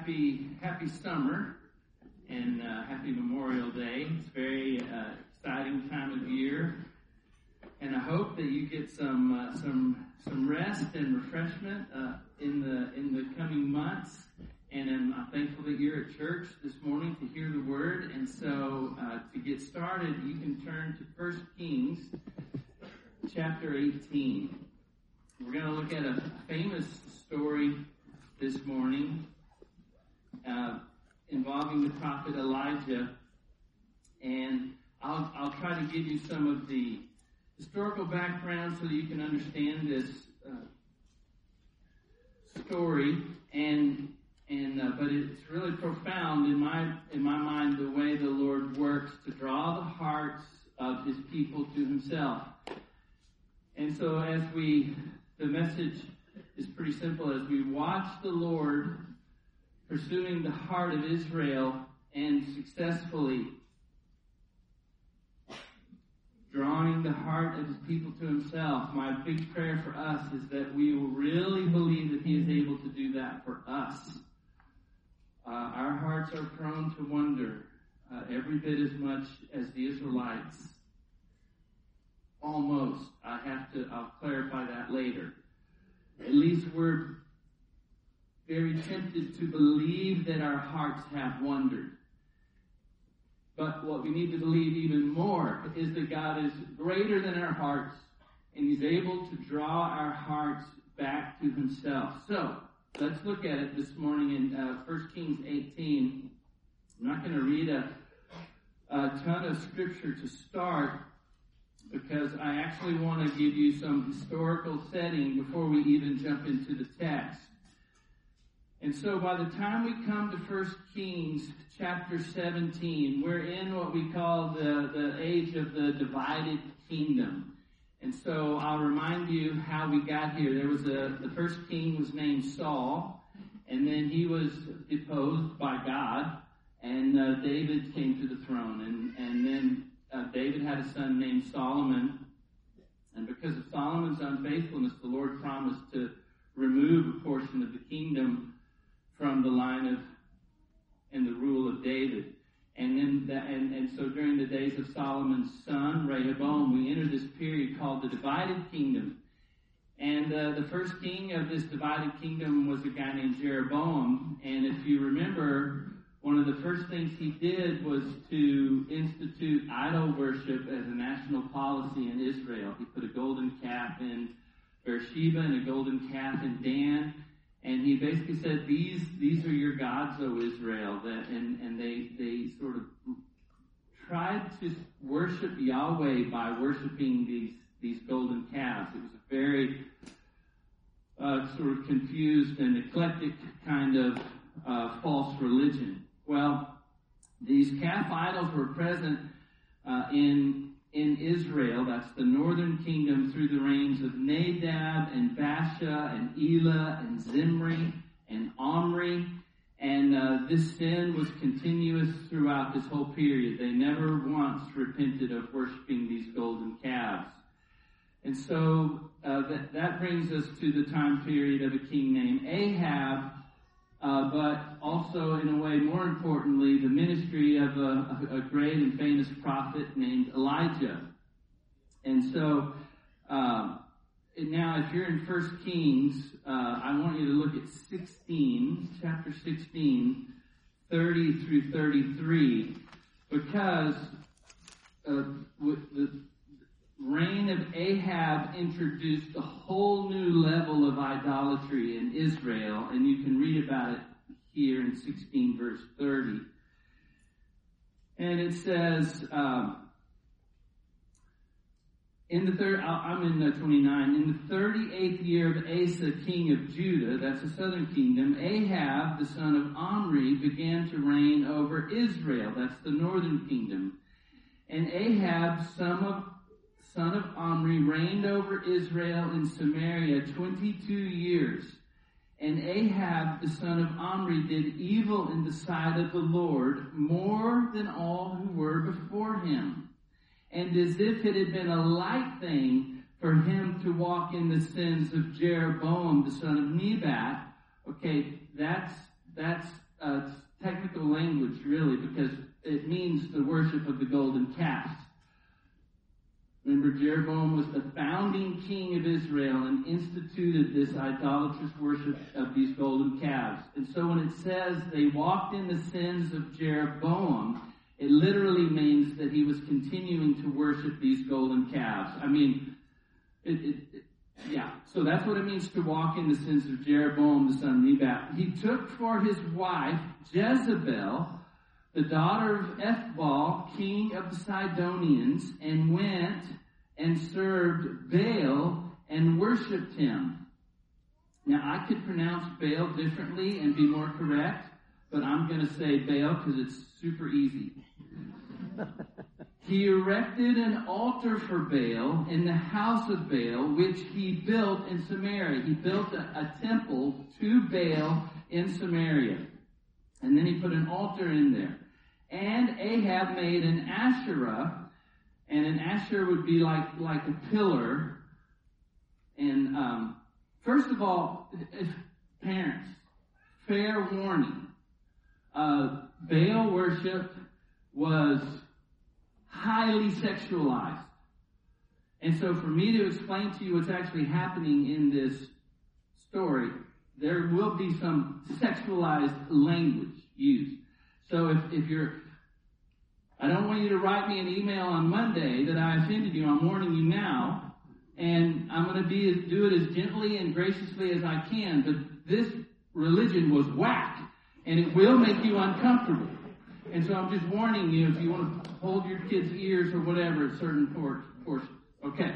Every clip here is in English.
happy summer and happy Memorial Day. It's a very exciting time of year, and I hope that you get some rest and refreshment in the coming months. And I'm thankful that you're at church this morning to hear the word. And so to get started, you can turn to 1 Kings chapter 18. We're going to look at a famous story this morning involving the prophet Elijah, and I'll try to give you some of the historical background so that you can understand this story, but it's really profound in my mind, the way the Lord works to draw the hearts of His people to Himself. And so the message is pretty simple. As we watch the Lord pursuing the heart of Israel and successfully drawing the heart of His people to Himself, my big prayer for us is that we will really believe that He is able to do that for us. Our hearts are prone to wonder every bit as much as the Israelites. Almost. I'll clarify that later. At least we're very tempted to believe that our hearts have wandered. But what we need to believe even more is that God is greater than our hearts, and He's able to draw our hearts back to Himself. So, let's look at it this morning in 1 Kings 18. I'm not going to read a ton of scripture to start, because I actually want to give you some historical setting before we even jump into the text. And so by the time we come to 1 Kings chapter 17, we're in what we call the age of the divided kingdom. And so I'll remind you how we got here. The first king was named Saul, and then he was deposed by God, and David came to the throne. And then David had a son named Solomon, and because of Solomon's unfaithfulness, the Lord promised to remove a portion of the kingdom from the line of and the rule of David. And so during the days of Solomon's son, Rehoboam, we enter this period called the divided kingdom. And the first king of this divided kingdom was a guy named Jeroboam. And if you remember, one of the first things he did was to institute idol worship as a national policy in Israel. He put a golden calf in Beersheba and a golden calf in Dan. And he basically said, these are your gods, O Israel. And they sort of tried to worship Yahweh by worshiping these golden calves. It was a very sort of confused and eclectic kind of false religion. Well, these calf idols were present in Israel. That's the northern kingdom, through the reigns of Nadab and Baasha and Elah and Zimri and Omri. And this sin was continuous throughout this whole period. They never once repented of worshiping these golden calves. And so that brings us to the time period of a king named Ahab, but also, in a way, more importantly, the ministry of a great and famous prophet named Elijah. And so, now if you're in 1 Kings, I want you to look at chapter 16, 30 through 33, because the reign of Ahab introduced a whole new level of idolatry in Israel, and you can read about it here in 16 verse 30. And it says, I'm in 29, in the 38th year of Asa, king of Judah, that's the southern kingdom, Ahab, the son of Omri, began to reign over Israel, that's the northern kingdom. And Ahab, son of Omri, reigned over Israel in Samaria 22 years. And Ahab, the son of Omri, did evil in the sight of the Lord more than all who were before him. And as if it had been a light thing for him to walk in the sins of Jeroboam, the son of Nebat. Okay, that's technical language, really, because it means the worship of the golden calf. Remember, Jeroboam was the founding king of Israel and instituted this idolatrous worship of these golden calves. And so when it says they walked in the sins of Jeroboam, it literally means that he was continuing to worship these golden calves. I mean, so that's what it means to walk in the sins of Jeroboam, the son of Nebat. He took for his wife Jezebel, the daughter of Ethbaal, king of the Sidonians, and went and served Baal and worshipped him. Now, I could pronounce Baal differently and be more correct, but I'm going to say Baal because it's super easy. He erected an altar for Baal in the house of Baal, which he built in Samaria. He built a temple to Baal in Samaria. And then he put an altar in there. And Ahab made an Asherah, and an Asherah would be like a pillar. And first of all, parents, fair warning. Baal worship was highly sexualized. And so for me to explain to you what's actually happening in this story, there will be some sexualized language used. So if you're, I don't want you to write me an email on Monday that I offended you. I'm warning you now. And I'm going to do it as gently and graciously as I can. But this religion was whack. And it will make you uncomfortable. And so I'm just warning you if you want to hold your kids' ears or whatever at certain portions. Okay.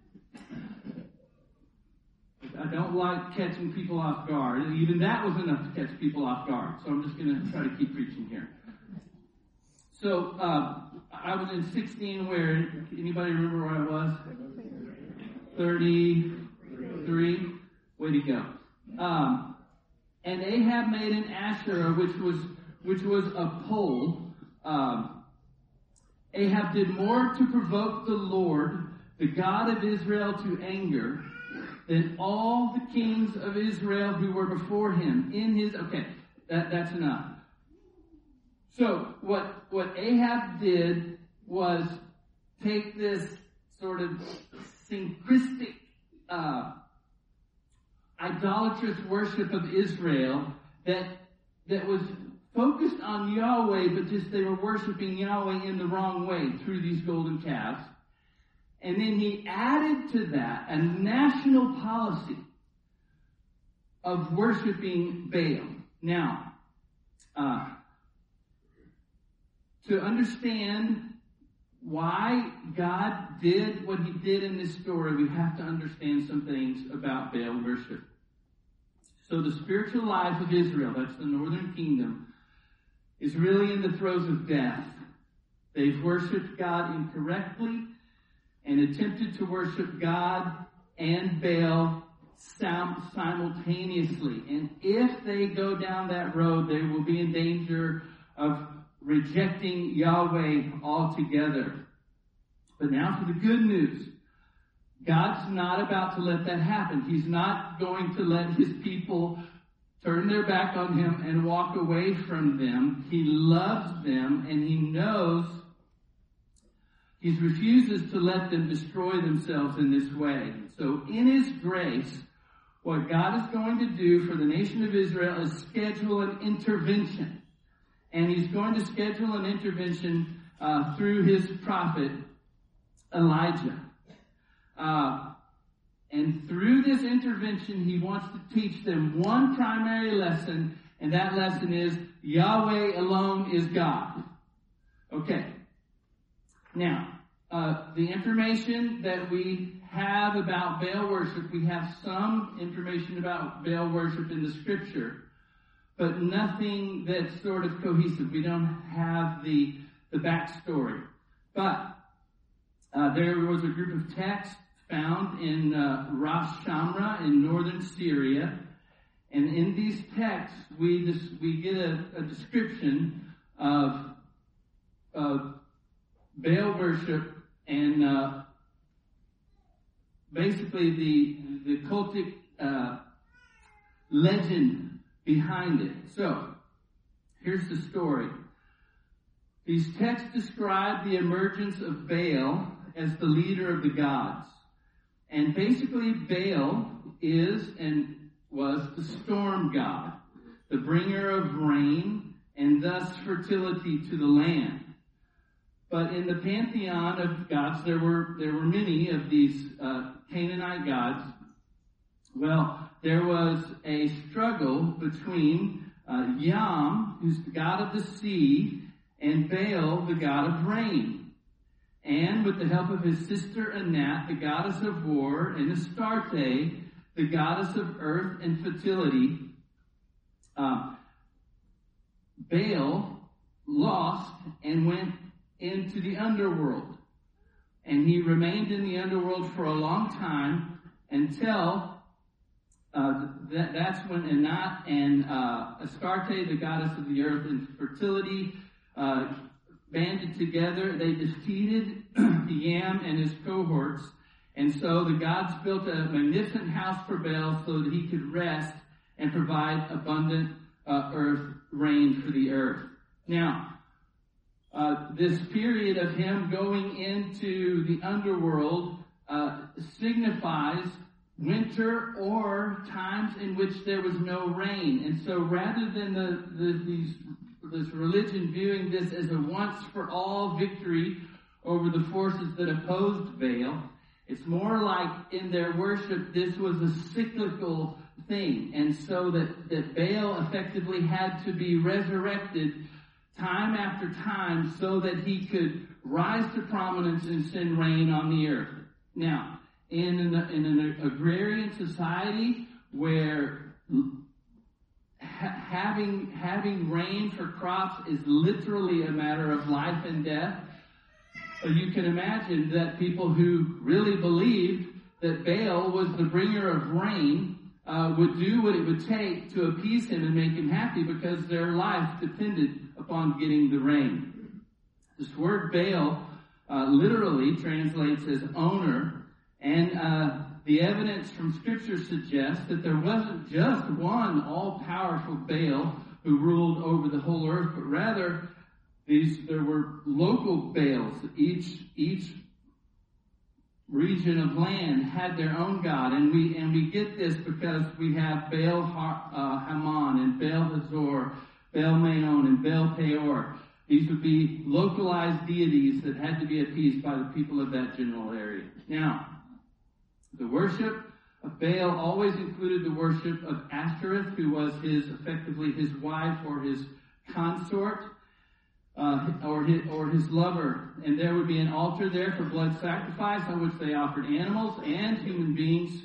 I don't like catching people off guard. Even that was enough to catch people off guard. So I'm just going to try to keep preaching here. So I was in 16 where, anybody remember where I was? 33. Way to go. And Ahab made an Asherah, which was a pole. Ahab did more to provoke the Lord, the God of Israel, to anger than all the kings of Israel who were before him. That's enough. So what Ahab did was take this sort of syncretic, idolatrous worship of Israel that was focused on Yahweh, but just they were worshiping Yahweh in the wrong way through these golden calves. And then he added to that a national policy of worshiping Baal. Now, to understand why God did what he did in this story, we have to understand some things about Baal worship. So the spiritual life of Israel, that's the northern kingdom, is really in the throes of death. They've worshipped God incorrectly and attempted to worship God and Baal simultaneously. And if they go down that road, they will be in danger of rejecting Yahweh altogether. But now for the good news. God's not about to let that happen. He's not going to let his people turn their back on him and walk away from them. He loves them, and he knows he refuses to let them destroy themselves in this way. So in his grace, what God is going to do for the nation of Israel is schedule an intervention. And he's going to schedule an intervention through his prophet, Elijah. And through this intervention, he wants to teach them one primary lesson, and that lesson is Yahweh alone is God. Okay. Now, the information that we have about Baal worship, we have some information about Baal worship in the scripture, but nothing that's sort of cohesive. We don't have the backstory. But there was a group of texts found in Ras Shamra in northern Syria. And in these texts, we get a description of Baal worship and basically the cultic legend behind it. So, Here's the story. These texts describe the emergence of Baal as the leader of the gods. And basically, Baal is and was the storm god, the bringer of rain and thus fertility to the land. But in the pantheon of gods, there were many of these Canaanite gods. Well, there was a struggle between Yam, who's the god of the sea, and Baal, the god of rain. And with the help of his sister Anat, the goddess of war, and Astarte, the goddess of earth and fertility, Baal lost and went into the underworld. And he remained in the underworld for a long time until that's when Anat and Astarte, the goddess of the earth and fertility, banded together. They defeated Yam and his cohorts. And so the gods built a magnificent house for Baal so that he could rest and provide abundant earth rain for the earth. Now, this period of him going into the underworld signifies winter or times in which there was no rain. And so rather than this religion viewing this as a once-for-all victory over the forces that opposed Baal, it's more like in their worship this was a cyclical thing. And so that Baal effectively had to be resurrected time after time so that he could rise to prominence and send rain on the earth. Now, in an agrarian society where having rain for crops is literally a matter of life and death, you can imagine that people who really believed that Baal was the bringer of rain would do what it would take to appease him and make him happy because their life depended upon getting the rain. This word Baal literally translates as owner, and the evidence from Scripture suggests that there wasn't just one all-powerful Baal who ruled over the whole earth, but rather there were local Baals. Each region of land had their own god, and we get this because we have Baal Haman and Baal Hazor, Baal Maon, and Baal Peor. These would be localized deities that had to be appeased by the people of that general area. Now, the worship of Baal always included the worship of Ashtoreth, who was effectively his wife or his consort, or his lover. And there would be an altar there for blood sacrifice on which they offered animals and human beings.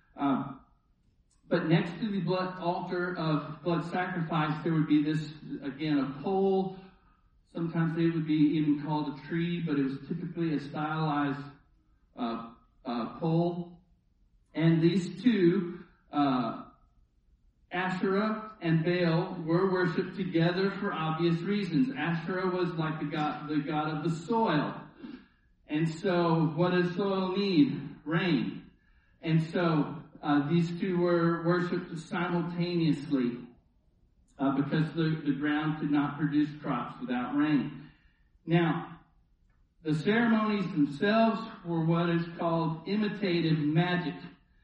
But next to the altar of blood sacrifice, there would be this, again, a pole. Sometimes they would be even called a tree, but it was typically a stylized pole. And these two, Asherah and Baal, were worshipped together for obvious reasons. Asherah was like the god of the soil. And so what does soil need? Rain. And so these two were worshipped simultaneously because the ground could not produce crops without rain. Now, the ceremonies themselves were what is called imitative magic,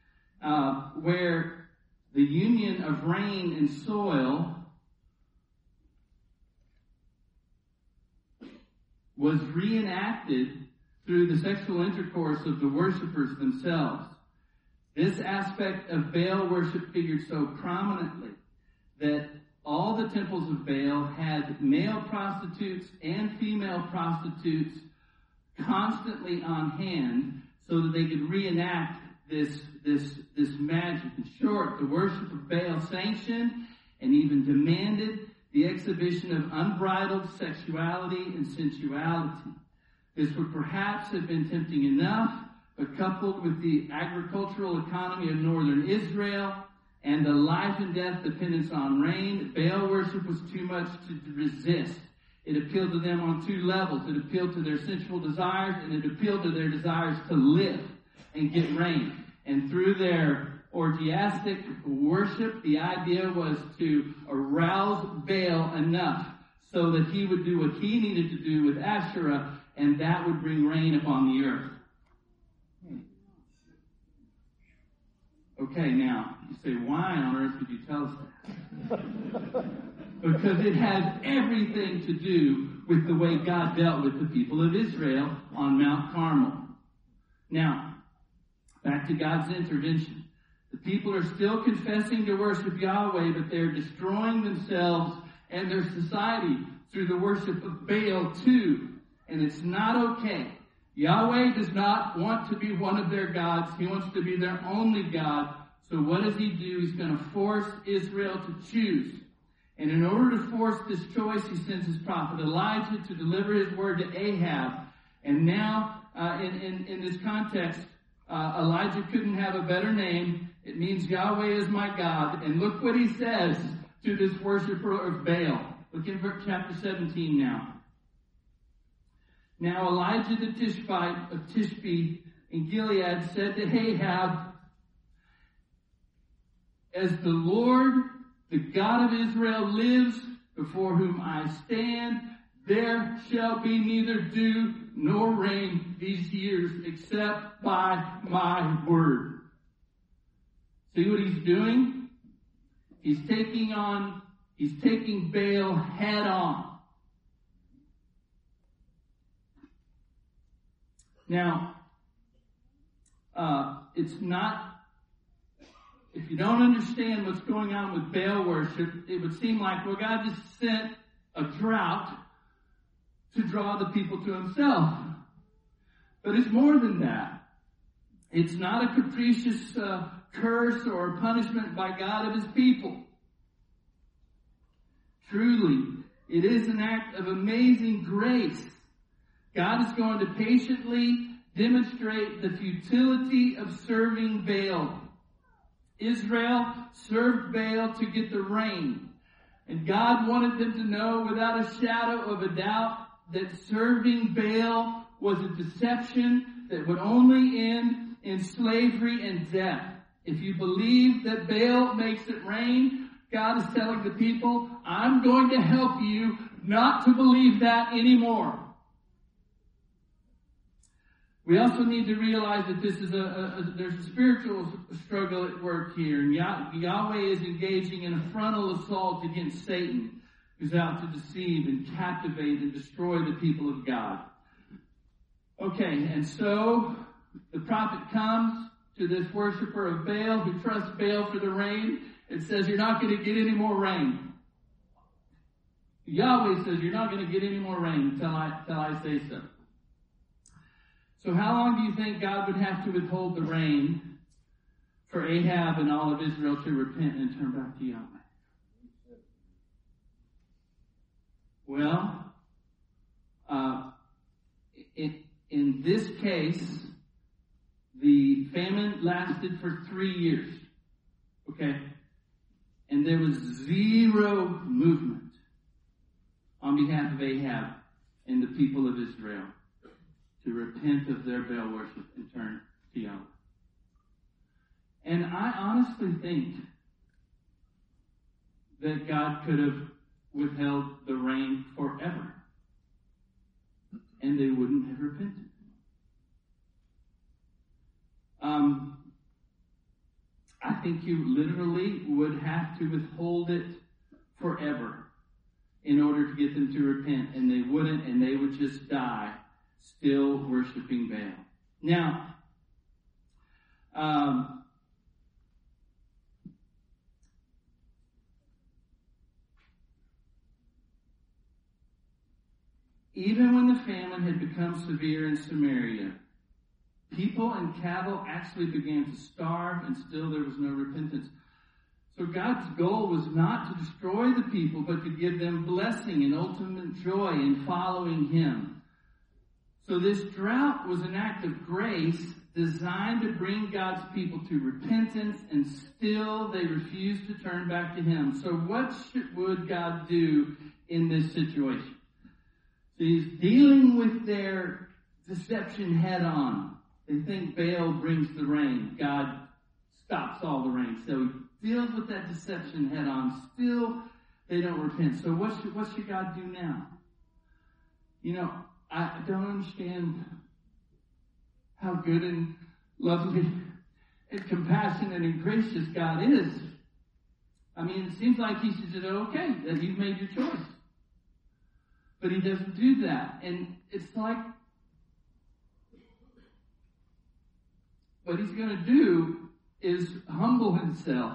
where the union of rain and soil was reenacted through the sexual intercourse of the worshipers themselves. This aspect of Baal worship figured so prominently that all the temples of Baal had male prostitutes and female prostitutes constantly on hand so that they could reenact this magic. In short, the worship of Baal sanctioned and even demanded the exhibition of unbridled sexuality and sensuality. This would perhaps have been tempting enough, but coupled with the agricultural economy of northern Israel and the life and death dependence on rain, Baal worship was too much to resist. It appealed to them on two levels. It appealed to their sensual desires, and it appealed to their desires to live and get rain. And through their orgiastic worship. The idea was to arouse Baal enough so that he would do what he needed to do with Asherah, and that would bring rain upon the earth. Okay, now, you say, why on earth would you tell us that? Because it has everything to do with the way God dealt with the people of Israel on Mount Carmel. Now, back to God's intervention. The people are still confessing to worship Yahweh, but they're destroying themselves and their society through the worship of Baal too. And it's not okay. Yahweh does not want to be one of their gods. He wants to be their only God. So what does he do? He's going to force Israel to choose. And in order to force this choice, he sends his prophet Elijah to deliver his word to Ahab. And now, in this context, Elijah couldn't have a better name. It means Yahweh is my God. And look what he says to this worshiper of Baal. Look in chapter 17 now. Now Elijah the Tishbite of Tishbe in Gilead said to Ahab, as the Lord, the God of Israel, lives, before whom I stand, there shall be neither dew nor rain these years except by my word. See what he's doing? He's taking Baal head on. Now, it's not, if you don't understand what's going on with Baal worship, it would seem like, well, God just sent a drought to draw the people to himself. But it's more than that. It's not a capricious curse or punishment by God of his people. Truly, it is an act of amazing grace. God is going to patiently demonstrate the futility of serving Baal. Israel served Baal to get the rain. And God wanted them to know without a shadow of a doubt that serving Baal was a deception that would only end in slavery and death. If you believe that Baal makes it rain, God is telling the people, I'm going to help you not to believe that anymore. We also need to realize that this is there's a spiritual struggle at work here. And Yahweh is engaging in a frontal assault against Satan, who's out to deceive and captivate and destroy the people of God. Okay, and so the prophet comes to this worshiper of Baal who trusts Baal for the rain and says, you're not going to get any more rain. Yahweh says, you're not going to get any more rain until I say so. So how long do you think God would have to withhold the rain for Ahab and all of Israel to repent and turn back to Yahweh? Well, in this case, the famine lasted for 3 years. Okay? And there was zero movement on behalf of Ahab and the people of Israel to repent of their Baal worship and turn to Yahweh. And I honestly think that God could have withheld the rain forever, and they wouldn't have repented. I think you literally would have to withhold it forever in order to get them to repent, and they wouldn't, and they would just die still worshiping Baal. Now, even when the famine had become severe in Samaria, people and cattle actually began to starve, and still there was no repentance. So God's goal was not to destroy the people, but to give them blessing and ultimate joy in following him. So this drought was an act of grace designed to bring God's people to repentance, and still they refused to turn back to him. So what would God do in this situation? So he's dealing with their deception head on. They think Baal brings the rain. God stops all the rain. So he deals with that deception head on. Still, they don't repent. So what should God do now? I don't understand how good and lovely and compassionate and gracious God is. It seems like he should just, okay, that you've made your choice. But he doesn't do that. And it's like, what he's going to do is humble himself.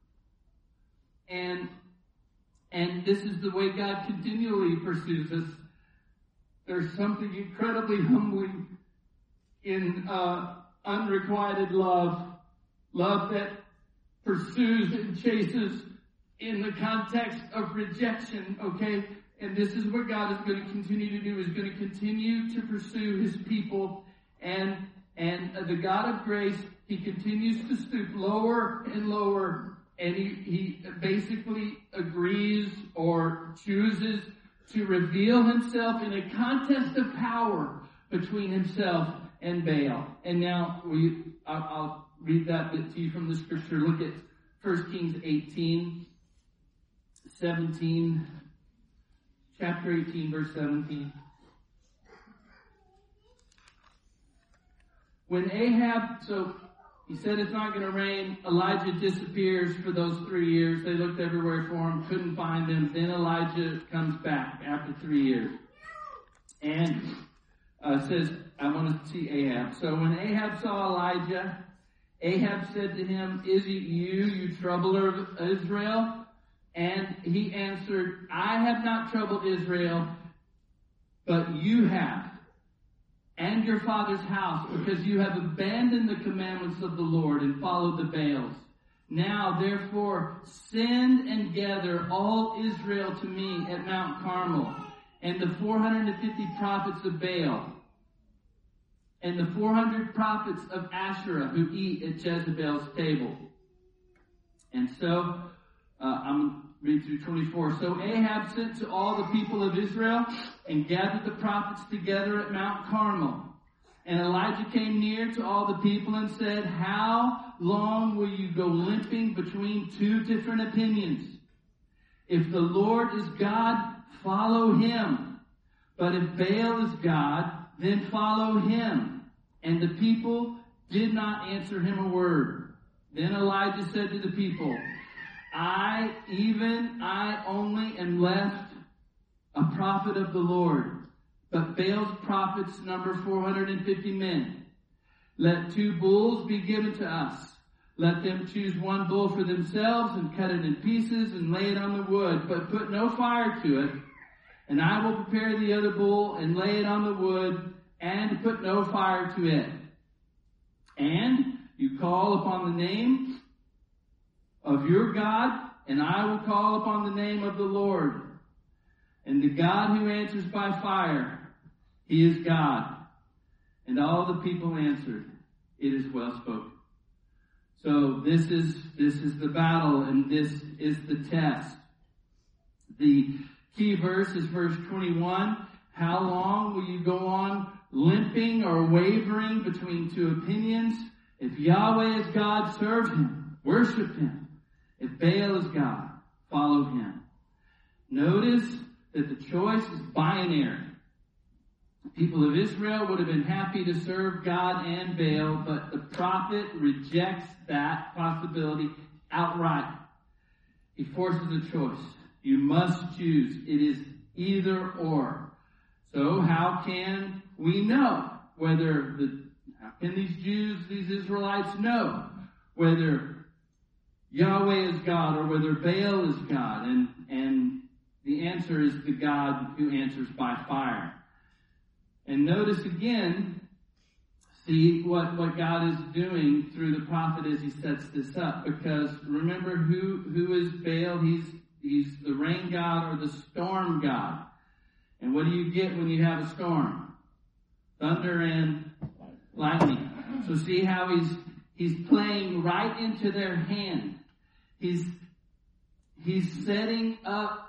And this is the way God continually pursues us. There's something incredibly humbling in unrequited love that pursues and chases in the context of rejection, okay? And this is what God is going to continue to do, is going to continue to pursue his people. And the God of grace, he continues to stoop lower and lower, and he basically agrees or chooses to reveal himself in a contest of power between himself and Baal. And now I'll read that bit to you from the scripture. Look at 1 Kings 17, chapter 18, verse 17. When Ahab, so he said it's not going to rain, Elijah disappears for those 3 years. They looked everywhere for him, couldn't find him. Then Elijah comes back after 3 years. And says, I want to see Ahab. So when Ahab saw Elijah, Ahab said to him, is it you troubler of Israel? And he answered, I have not troubled Israel, but you have, and your father's house, because you have abandoned the commandments of the Lord and followed the Baals. Now, therefore, send and gather all Israel to me at Mount Carmel, and the 450 prophets of Baal, and the 400 prophets of Asherah who eat at Jezebel's table. And so, I'm read through 24. So Ahab sent to all the people of Israel and gathered the prophets together at Mount Carmel. And Elijah came near to all the people and said, how long will you go limping between two different opinions? If the Lord is God, follow him. But if Baal is God, then follow him. And the people did not answer him a word. Then Elijah said to the people, I only am left a prophet of the Lord, but Baal's prophets number 450 men. Let 2 bulls be given to us. Let them choose 1 bull for themselves and cut it in pieces and lay it on the wood, but put no fire to it. And I will prepare the other bull and lay it on the wood and put no fire to it. And you call upon the name of your God, and I will call upon the name of the Lord. And the God who answers by fire, he is God. And all the people answered, it is well spoken. So this is the battle, and this is the test. The key verse is verse 21. How long will you go on limping or wavering between 2 opinions? If Yahweh is God, serve him, worship him. If Baal is God, follow him. Notice that the choice is binary. The people of Israel would have been happy to serve God and Baal, but the prophet rejects that possibility outright. He forces a choice. You must choose. It is either or. So how can we know how can these Jews, these Israelites know whether Yahweh is God or whether Baal is God? And the answer is the God who answers by fire. And notice again, see what God is doing through the prophet as he sets this up. Because remember, who is Baal? He's the rain god or the storm god. And what do you get when you have a storm? Thunder and lightning. So see how he's playing right into their hand. He's setting up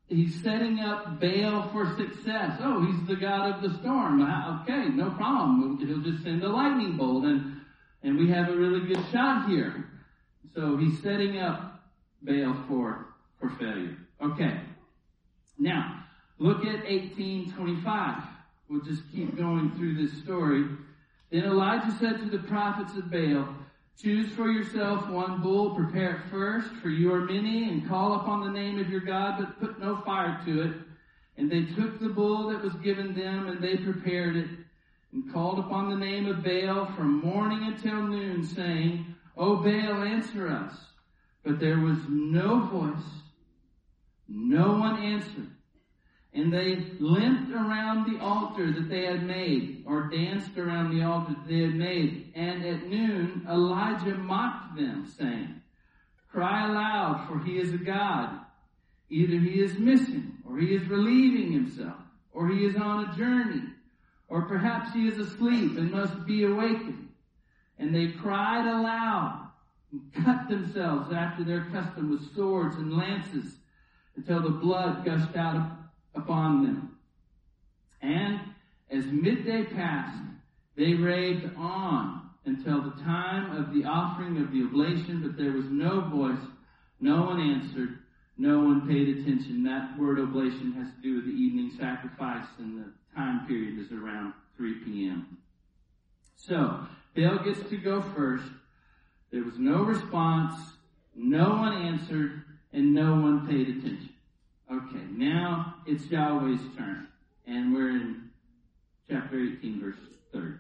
Baal for success. Oh, he's the god of the storm. Okay, no problem. He'll just send a lightning bolt and we have a really good shot here. So he's setting up Baal for failure. Okay. Now, look at 18:25. We'll just keep going through this story. Then Elijah said to the prophets of Baal, choose for yourself one bull, prepare it first, for you are many, and call upon the name of your God, but put no fire to it. And they took the bull that was given them, and they prepared it, and called upon the name of Baal from morning until noon, saying, O Baal, answer us. But there was no voice. No one answered. And they limped around the altar that they had made, or danced around the altar that they had made. And at noon, Elijah mocked them, saying, cry aloud, for he is a god. Either he is missing, or he is relieving himself, or he is on a journey, or perhaps he is asleep and must be awakened. And they cried aloud and cut themselves after their custom with swords and lances until the blood gushed out upon them. And as midday passed, they raved on until the time of the offering of the oblation, but there was no voice, no one answered, no one paid attention. That word oblation has to do with the evening sacrifice, and the time period is around 3 p.m. So, Baal gets to go first. There was no response, no one answered, and no one paid attention. Okay, now it's Yahweh's turn. And we're in chapter 18, verse 30.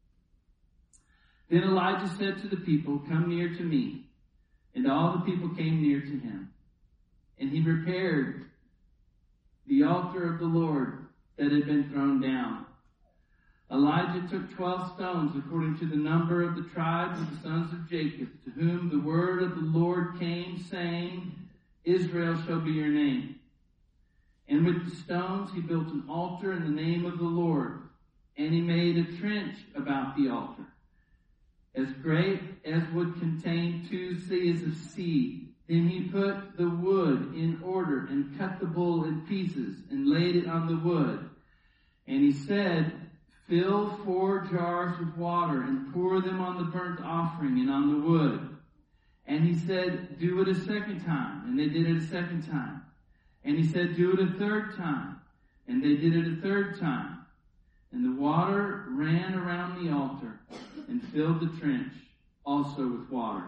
Then Elijah said to the people, come near to me. And all the people came near to him. And he repaired the altar of the Lord that had been thrown down. Elijah took 12 stones according to the number of the tribes of the sons of Jacob, to whom the word of the Lord came, saying, Israel shall be your name. And with the stones he built an altar in the name of the Lord. And he made a trench about the altar, as great as would contain 2 seahs of seed. Then he put the wood in order and cut the bull in pieces and laid it on the wood. And he said, fill 4 jars with water and pour them on the burnt offering and on the wood. And he said, do it a second time. And they did it a second time. And he said, do it a third time. And they did it a third time. And the water ran around the altar and filled the trench also with water.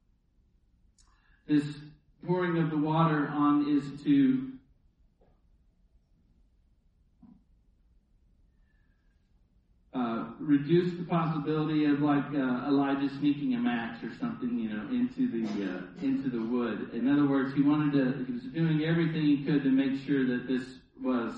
This pouring of the water on is to reduce the possibility of Elijah sneaking a match or something, into the wood. In other words, he was doing everything he could to make sure that this was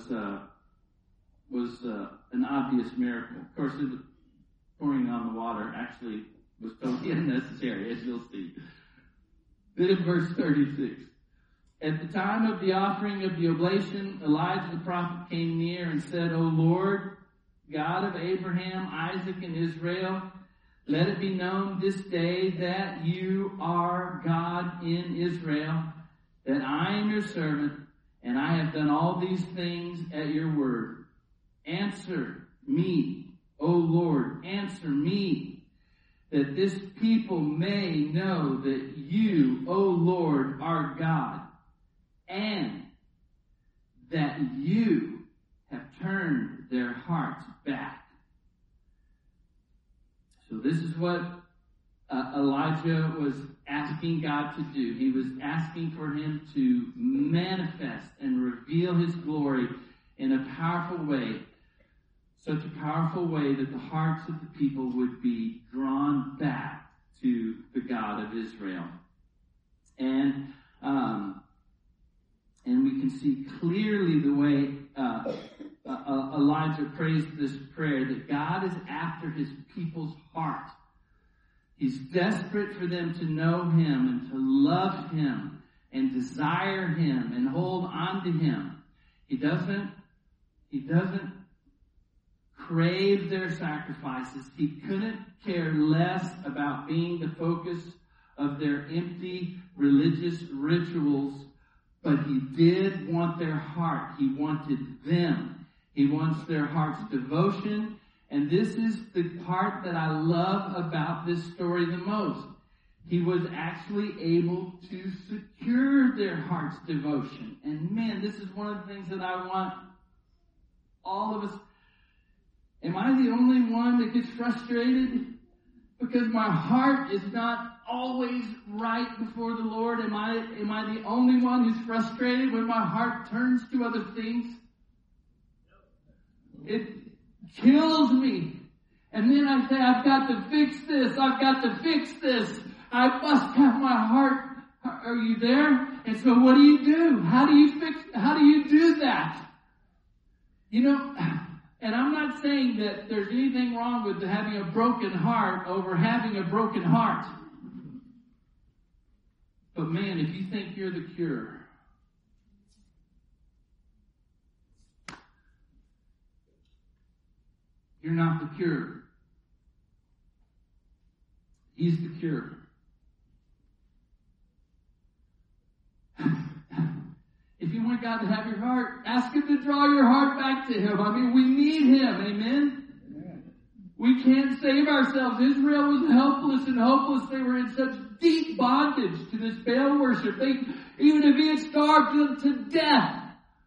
an obvious miracle. Of course, the pouring on the water actually was totally unnecessary, as you'll see. Then in verse 36, at the time of the offering of the oblation, Elijah the prophet came near and said, O Lord, God of Abraham, Isaac, and Israel, let it be known this day that you are God in Israel, that I am your servant, and I have done all these things at your word. Answer me, O Lord, answer me, that this people may know that you, O Lord, are God, and that you have turned their hearts back. So this is what Elijah was asking God to do. He was asking for him to manifest and reveal his glory in a powerful way, such a powerful way that the hearts of the people would be drawn back to the God of Israel. And we can see clearly the way Elijah prays this prayer, that God is after his people's heart. He's desperate for them to know him and to love him and desire him and hold on to him. He doesn't crave their sacrifices. He couldn't care less about being the focus of their empty religious rituals, but he did want their heart. He wanted them. He wants their heart's devotion. And this is the part that I love about this story the most. he was actually able to secure their heart's devotion. And man, this is one of the things that I want all of us. Am I the only one that gets frustrated? Because my heart is not always right before the Lord. Am I the only one who's frustrated when my heart turns to other things? It kills me. And then I say, I've got to fix this. I've got to fix this. I must have my heart. Are you there? And so what do? How do you do that? You know, and I'm not saying that there's anything wrong with having a broken heart over having a broken heart. But man, if you think you're the cure, you're not the cure. He's the cure. If you want God to have your heart, ask Him to draw your heart back to Him. I mean, we need Him. Amen? Amen. We can't save ourselves. Israel was helpless and hopeless. They were in such deep bondage to this Baal worship. Even if he had starved them to death,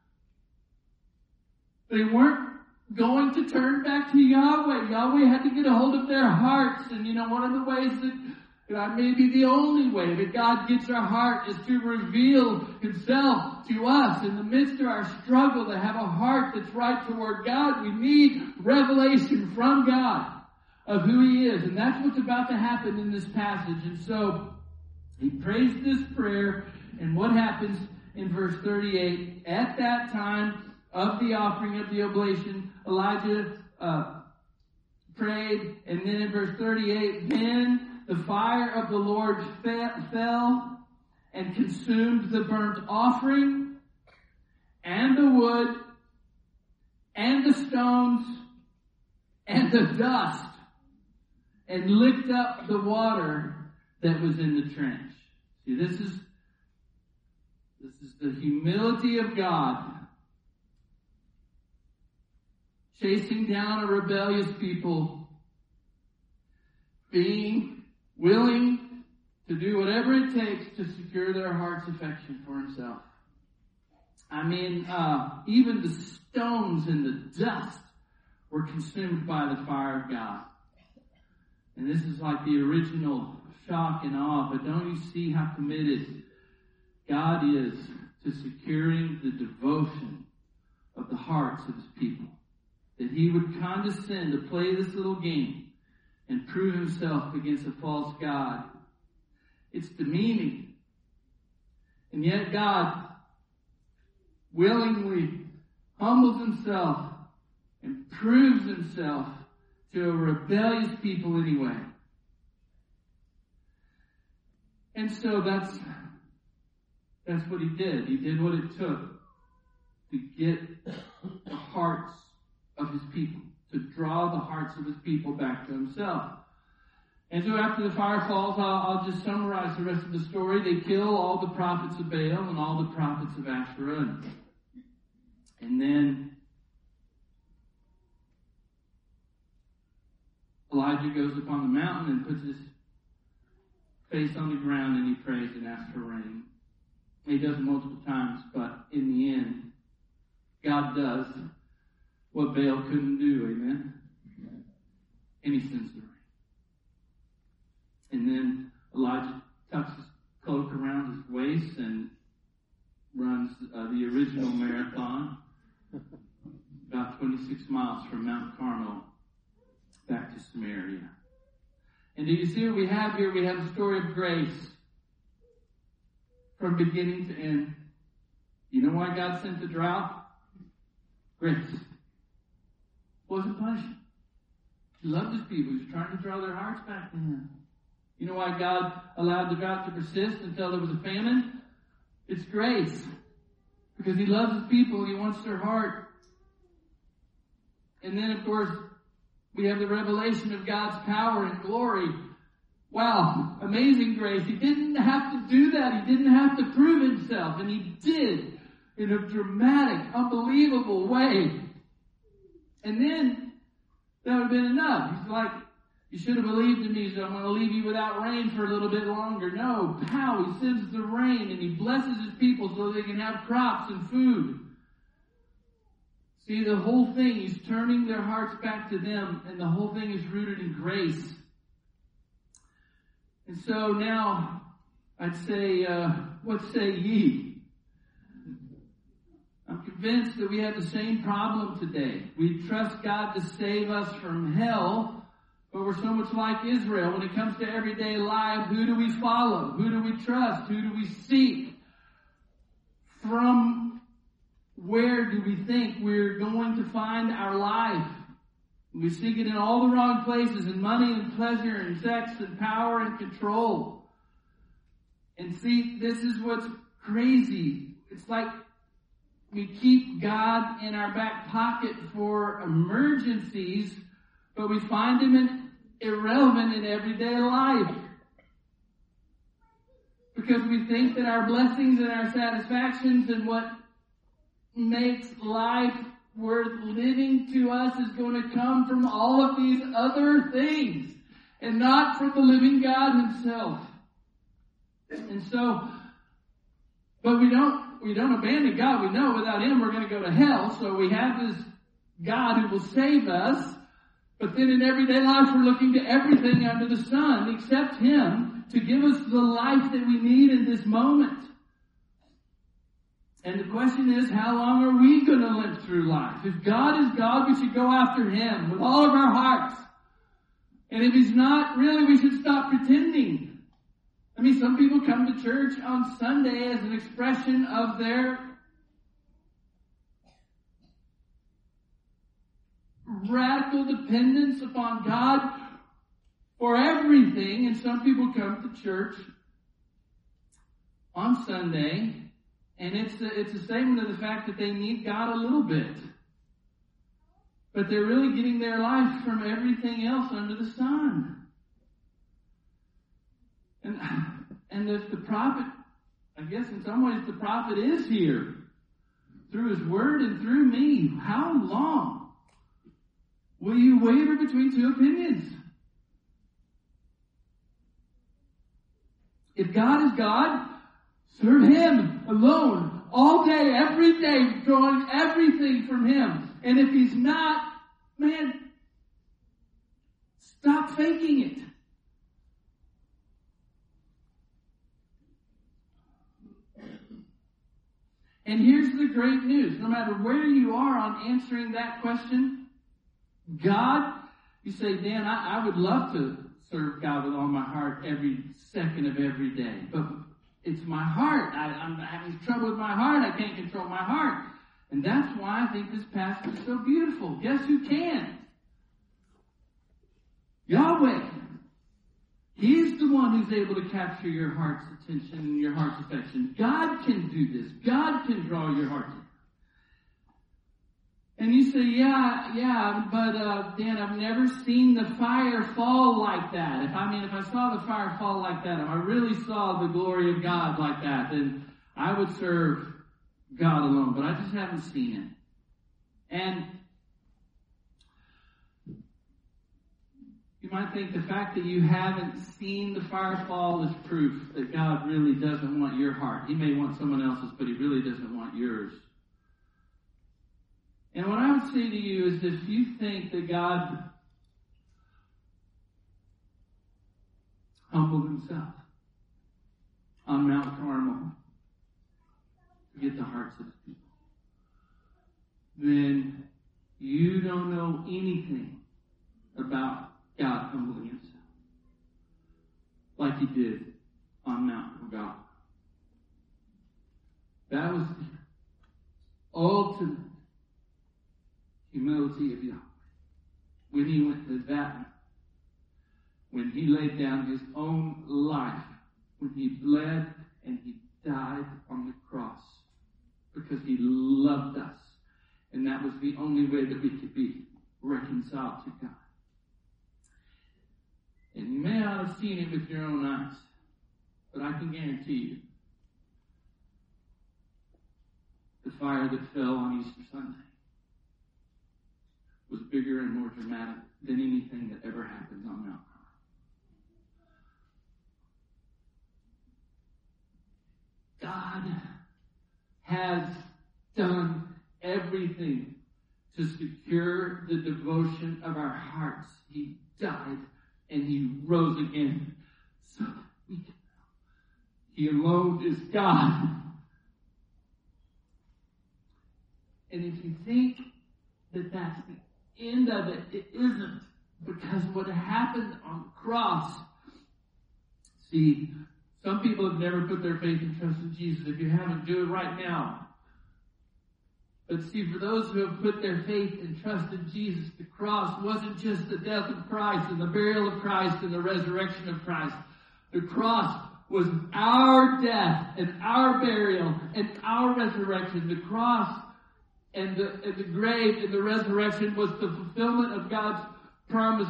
they weren't going to turn back to Yahweh. Yahweh had to get a hold of their hearts. And you know, one of the ways that maybe the only way that God gets our heart is to reveal Himself to us in the midst of our struggle to have a heart that's right toward God. We need revelation from God of who He is. And that's what's about to happen in this passage. And so he prays this prayer. And what happens in verse 38? At that time of the offering of the oblation, Elijah prayed. And then in verse 38, then the fire of the Lord fell and consumed the burnt offering and the wood and the stones and the dust and licked up the water that was in the trench. See, this is the humility of God chasing down a rebellious people, being willing to do whatever it takes to secure their heart's affection for Himself. I mean, even the stones and the dust were consumed by the fire of God. And this is like the original shock and awe, but don't you see how committed God is to securing the devotion of the hearts of His people? That He would condescend to play this little game and prove Himself against a false god. It's demeaning. And yet God willingly humbles Himself and proves Himself to a rebellious people anyway. And so that's what He did. He did what it took to get the hearts of His people, to draw the hearts of His people back to Himself. And so after the fire falls, I'll just summarize the rest of the story. They kill all the prophets of Baal and all the prophets of Asherah. And then Elijah goes upon the mountain and puts his face on the ground and he prays and asks for rain. He does it multiple times, but in the end, God does what Baal couldn't do, amen? And He sends the rain. And then Elijah tucks his cloak around his waist and runs the original marathon, about 26 miles from Mount Carmel back to Samaria. And do you see what we have here? We have a story of grace from beginning to end. You know why God sent the drought? Grace. Wasn't punishment. He loved His people. He was trying to draw their hearts back to Him. You know why God allowed the drought to persist until there was a famine? It's grace. Because He loves His people and He wants their heart. And then, of course, we have the revelation of God's power and glory. Wow, amazing grace. He didn't have to do that. He didn't have to prove Himself. And He did in a dramatic, unbelievable way. And then that would have been enough. He's like, You should have believed in me, so I'm going to leave you without rain for a little bit longer. No, how? He sends the rain and he blesses his people so they can have crops and food. See, the whole thing, he's turning their hearts back to them, and the whole thing is rooted in grace. And so now, I'd say, what say ye? I'm convinced that we have the same problem today. We trust God to save us from hell, but we're so much like Israel. When it comes to everyday life, who do we follow? Who do we trust? Who do we seek? From where do we think we're going to find our life? We seek it in all the wrong places, in money and pleasure and sex and power and control. And see, this is what's crazy. It's like we keep God in our back pocket for emergencies, but we find him irrelevant in everyday life. Because we think that our blessings and our satisfactions and what makes life worth living to us is going to come from all of these other things and not from the living God himself. And so, but we don't abandon God. We know without him we're going to go to hell. So we have this God who will save us. But then in everyday life we're looking to everything under the sun except him to give us the life that we need in this moment. And the question is, how long are we going to live through life? If God is God, we should go after him with all of our hearts. And if he's not, really, we should stop pretending. I mean, some people come to church on Sunday as an expression of their radical dependence upon God for everything. And some people come to church on Sunday, and it's a statement of the fact that they need God a little bit. But they're really getting their life from everything else under the sun. And if the prophet, I guess in some ways the prophet is here through his word and through me. How long will you waver between two opinions? If God is God, serve him alone all day, every day, drawing everything from him. And if he's not, man, stop faking it. And here's the great news. No matter where you are on answering that question, God, you say, Dan, I would love to serve God with all my heart every second of every day. But it's my heart. I'm having trouble with my heart. I can't control my heart. And that's why I think this passage is so beautiful. Guess who can? Yahweh. He's the one who's able to capture your heart's attention and your heart's affection. God can do this. God can draw your heart to him. And you say, yeah, but Dan, I've never seen the fire fall like that. If I saw the fire fall like that, if I really saw the glory of God like that, then I would serve God alone. But I just haven't seen it. And you might think the fact that you haven't seen the fire fall is proof that God really doesn't want your heart. He may want someone else's, but he really doesn't want yours. And what I would say to you is if you think that God humbled himself on Mount Carmel to get the hearts of his people, then you don't know anything about God humbling himself like he did on Mount Golgotha. That was the ultimate humility of Yahweh. When he went to that, when he laid down his own life, when he bled and he died on the cross because he loved us. And that was the only way that we could be reconciled to God. And you may not have seen it with your own eyes, but I can guarantee you the fire that fell on Easter Sunday was bigger and more dramatic than anything that ever happened on Mount Carmel. God has done everything to secure the devotion of our hearts. He died and He rose again so that we can know He alone is God. And if you think that that's the end of it, it isn't. Because what happened on the cross, see, some people have never put their faith and trust in Jesus. If you haven't, do it right now. But see, for those who have put their faith and trust in Jesus, the cross wasn't just the death of Christ and the burial of Christ and the resurrection of Christ. The cross was our death and our burial and our resurrection. The cross and the grave and the resurrection was the fulfillment of God's promise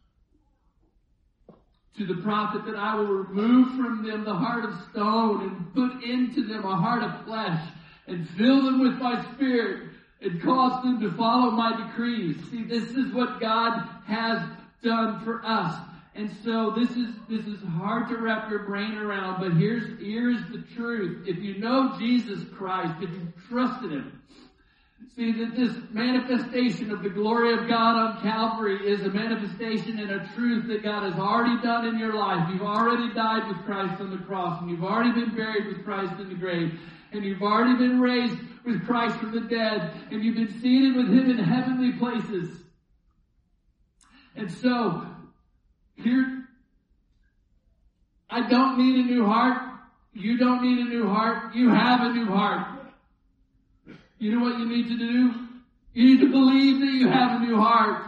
to the prophet that I will remove from them the heart of stone and put into them a heart of flesh and fill them with my spirit and cause them to follow my decrees. See, this is what God has done for us. And so this is hard to wrap your brain around, but here's the truth. If you know Jesus Christ, if you trusted Him, see that this manifestation of the glory of God on Calvary is a manifestation and a truth that God has already done in your life. You've already died with Christ on the cross, and you've already been buried with Christ in the grave, and you've already been raised with Christ from the dead, and you've been seated with Him in heavenly places. And so, here, I don't need a new heart. You don't need a new heart. You have a new heart. You know what you need to do? You need to believe that you have a new heart.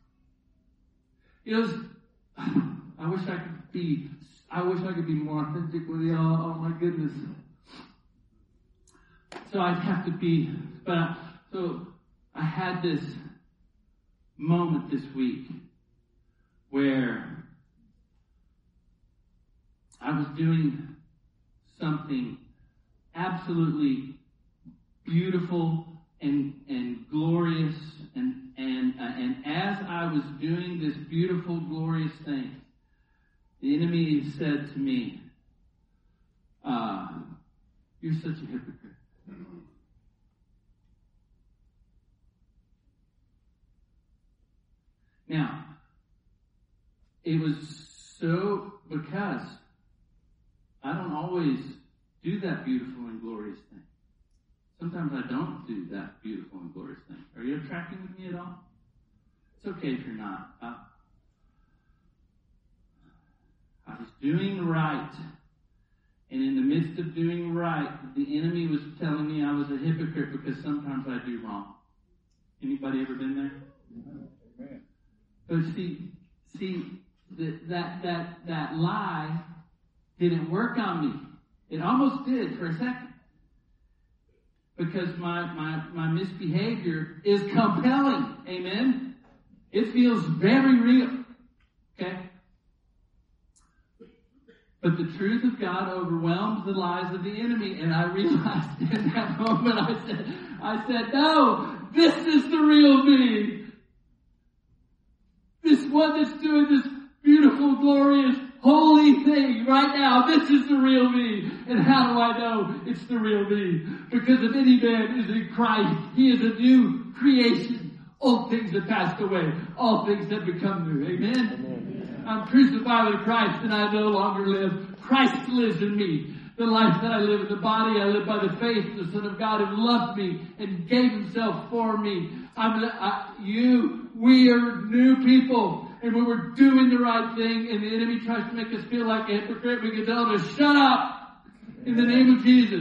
You know, I wish I could be more authentic with y'all. Oh my goodness. So I'd have to be, so I had this moment this week where I was doing something absolutely beautiful and glorious, and as I was doing this beautiful, glorious thing, the enemy said to me, "You're such a hypocrite." Now, it was so because I don't always do that beautiful and glorious thing. Sometimes I don't do that beautiful and glorious thing. Are you tracking with me at all? It's okay if you're not. I was doing right. And in the midst of doing right, the enemy was telling me I was a hypocrite because sometimes I do wrong. Anybody ever been there? Amen. But see, that lie didn't work on me. It almost did for a second. Because my misbehavior is compelling. Amen? It feels very real. Okay? But the truth of God overwhelms the lies of the enemy. And I realized in that moment, I said, no, this is the real me. This one that's doing this beautiful, glorious, holy thing right now. This is the real me. And how do I know it's the real me? Because if any man is in Christ, he is a new creation. Old things have passed away. All things have become new. Amen? Amen. I'm crucified with Christ and I no longer live. Christ lives in me. The life that I live in the body, I live by the faith of the Son of God who loved me and gave Himself for me. We are new people. And when we're doing the right thing and the enemy tries to make us feel like a hypocrite, we can tell him to shut up in the name of Jesus.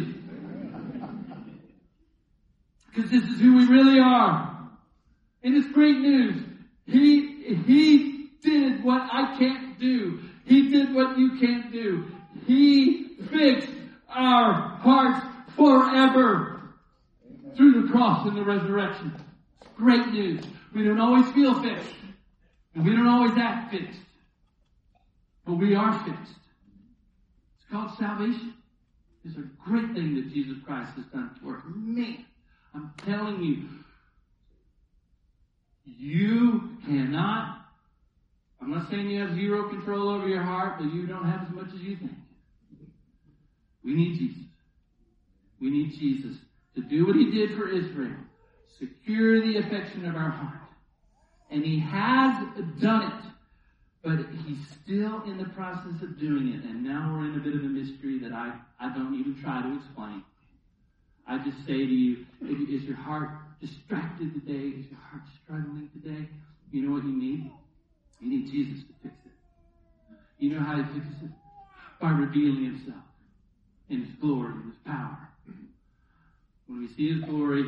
Because this is who we really are. And it's great news. He did what I can't do. He did what you can't do. He fixed our hearts forever through the cross and the resurrection. It's great news. We don't always feel fixed. And we don't always act fixed. But we are fixed. It's called salvation. It's a great thing that Jesus Christ has done for us. Man, I'm telling you, You cannot, I'm not saying you have zero control over your heart, but you don't have as much as you think. We need Jesus. We need Jesus to do what he did for Israel. Secure the affection of our heart. And he has done it. But he's still in the process of doing it. And now we're in a bit of a mystery that I don't even try to explain. I just say to you, is your heart distracted today? Is your heart struggling today? You know what you need? You need Jesus to fix it. You know how he fixes it? By revealing himself in his glory and his power. When we see his glory,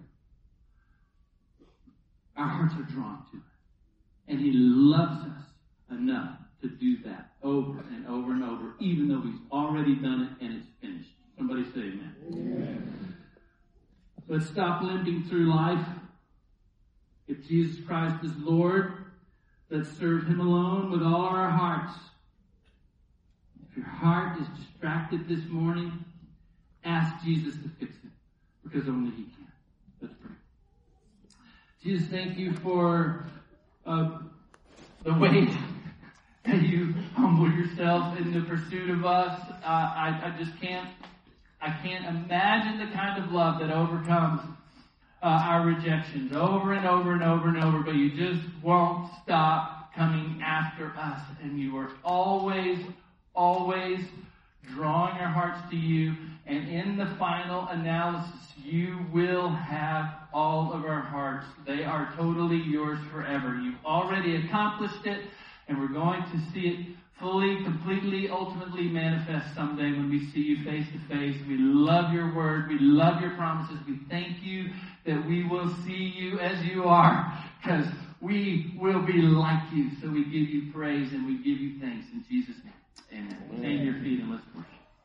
our hearts are drawn to it. And he loves us enough to do that over and over and over, even though he's already done it and it's finished. Somebody say amen. Amen. Let's stop limping through life. If Jesus Christ is Lord, let's serve him alone with all our hearts. If your heart is distracted this morning, ask Jesus to fix it, because only he can. Let's pray. Jesus, thank you for the way that you humble yourself in the pursuit of us. I can't imagine the kind of love that overcomes our rejections over and over and over and over, but you just won't stop coming after us, and you are always drawing our hearts to you, and in the final analysis, you will have all of our hearts. They are totally yours forever. You've already accomplished it, and we're going to see it fully, completely, ultimately manifest someday when we see you face to face. We love your word. We love your promises. We thank you that we will see you as you are, because we will be like you. So we give you praise and we give you thanks in Jesus' name. Amen. Stand to your feet and let's worship.